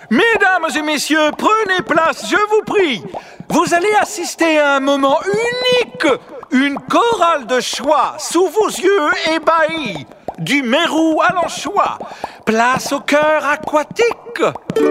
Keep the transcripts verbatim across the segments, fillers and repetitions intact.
Mesdames et messieurs, prenez place, je vous prie. Vous allez assister à un moment unique. Une chorale de choix sous vos yeux ébahis. Du Mérou à l'anchois. Place au cœur aquatique.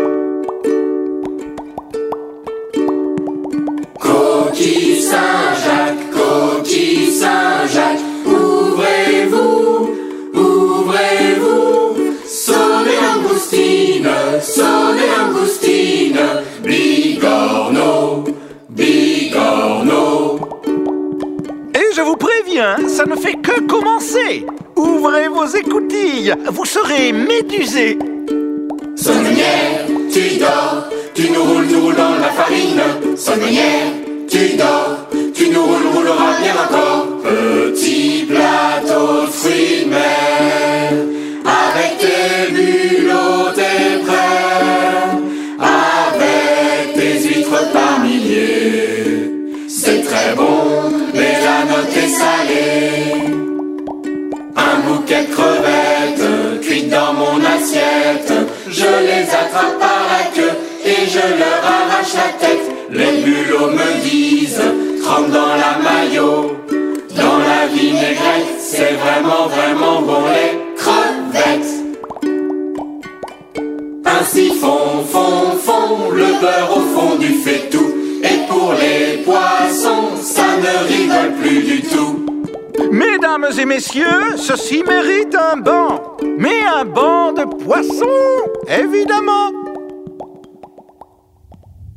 Coquille Saint-Jacques, coquille Saint-Jacques, ouvrez-vous, ouvrez-vous. Sonnez langoustine, sonnez langoustine, bigorneau, bigorneau. Et je vous préviens, ça ne fait que commencer. Ouvrez vos écoutilles, vous serez médusés. Sonnière, tu dors, tu nous roules, nous roules dans la farine. Sonnière, tu dors, tu nous roules, rouleras bien encore. Petit plateau de fruits de mer, avec tes bulots, tes prêts, avec tes huîtres par milliers. C'est très bon, mais la note est salée. Un bouquet de crevettes cuites dans mon assiette. Je les attrape par la queue et je leur arrache la tête. Les bulots me disent, trempe dans la maillot. Dans la vinaigrette, c'est vraiment vraiment bon les crevettes. Ainsi fond, fond, fond, le beurre au fond du fait-tout. Et pour les poissons, ça ne rigole plus du tout. Mesdames et messieurs, ceci mérite un banc. Mais un banc de poissons, évidemment.